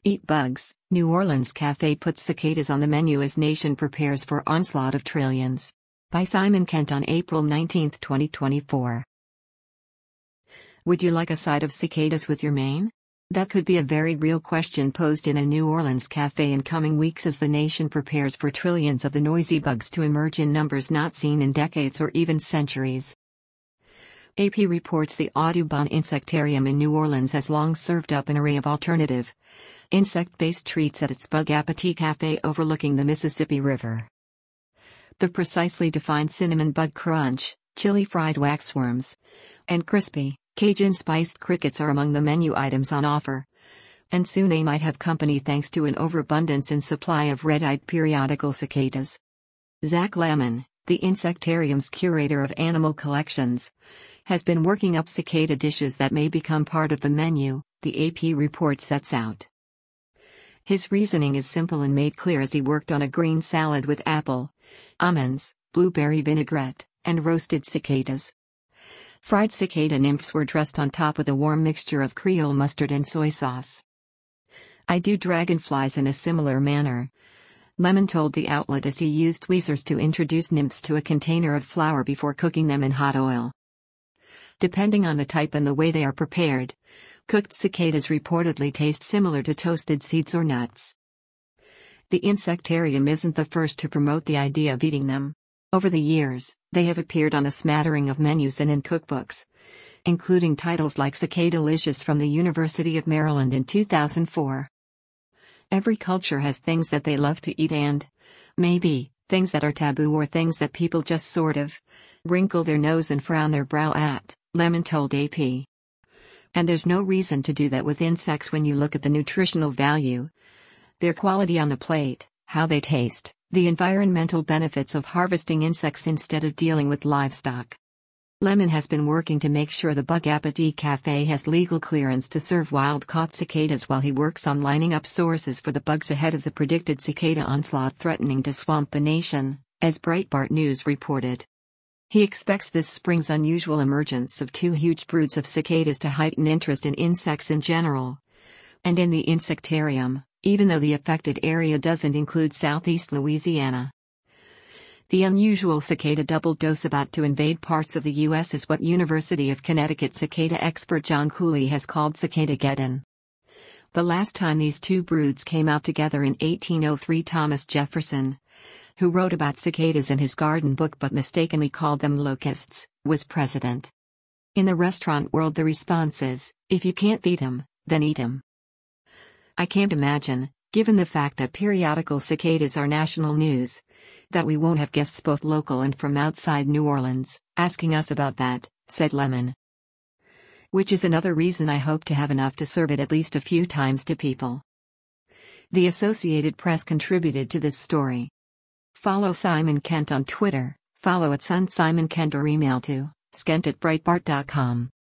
Eat bugs. New Orleans cafe puts cicadas on the menu as nation prepares for onslaught of trillions. By Simon Kent on April 19, 2024. Would you like a side of cicadas with your main? That could be a very real question posed in a New Orleans cafe in coming weeks as the nation prepares for trillions of the noisy bugs to emerge in numbers not seen in decades or even centuries. AP reports the Audubon Insectarium in New Orleans has long served up an array of alternative, insect-based treats at its Bug Appetit Cafe overlooking the Mississippi River. The precisely defined cinnamon bug crunch, chili fried waxworms, and crispy, Cajun-spiced crickets are among the menu items on offer. And soon they might have company thanks to an overabundance in supply of red-eyed periodical cicadas. Zach Lemon, the Insectarium's curator of animal collections, has been working up cicada dishes that may become part of the menu, the AP report sets out. His reasoning is simple and made clear as he worked on a green salad with apple, almonds, blueberry vinaigrette, and roasted cicadas. Fried cicada nymphs were dressed on top with a warm mixture of Creole mustard and soy sauce. I do dragonflies in a similar manner, Lemon told the outlet as he used tweezers to introduce nymphs to a container of flour before cooking them in hot oil. Depending on the type and the way they are prepared, cooked cicadas reportedly taste similar to toasted seeds or nuts. The Insectarium isn't the first to promote the idea of eating them. Over the years, they have appeared on a smattering of menus and in cookbooks, including titles like Cicadalicious from the University of Maryland in 2004. Every culture has things that they love to eat and, maybe, things that are taboo or things that people just sort of wrinkle their nose and frown their brow at, Lemon told AP. And there's no reason to do that with insects when you look at the nutritional value, their quality on the plate, how they taste, the environmental benefits of harvesting insects instead of dealing with livestock. Lemon has been working to make sure the Bug Appetit Cafe has legal clearance to serve wild-caught cicadas while he works on lining up sources for the bugs ahead of the predicted cicada onslaught threatening to swamp the nation, as Breitbart News reported. He expects this spring's unusual emergence of two huge broods of cicadas to heighten interest in insects in general, and in the Insectarium, even though the affected area doesn't include southeast Louisiana. The unusual cicada double dose about to invade parts of the U.S. is what University of Connecticut cicada expert John Cooley has called Cicadageddon. The last time these two broods came out together in 1803, Thomas Jefferson, who wrote about cicadas in his garden book but mistakenly called them locusts, was president. In the restaurant world the response is, if you can't beat 'em, then eat 'em. I can't imagine, given the fact that periodical cicadas are national news, that we won't have guests both local and from outside New Orleans, asking us about that, said Lemon. Which is another reason I hope to have enough to serve it at least a few times to people. The Associated Press contributed to this story. Follow Simon Kent on Twitter, follow @SunSimonKent or email to skent@breitbart.com.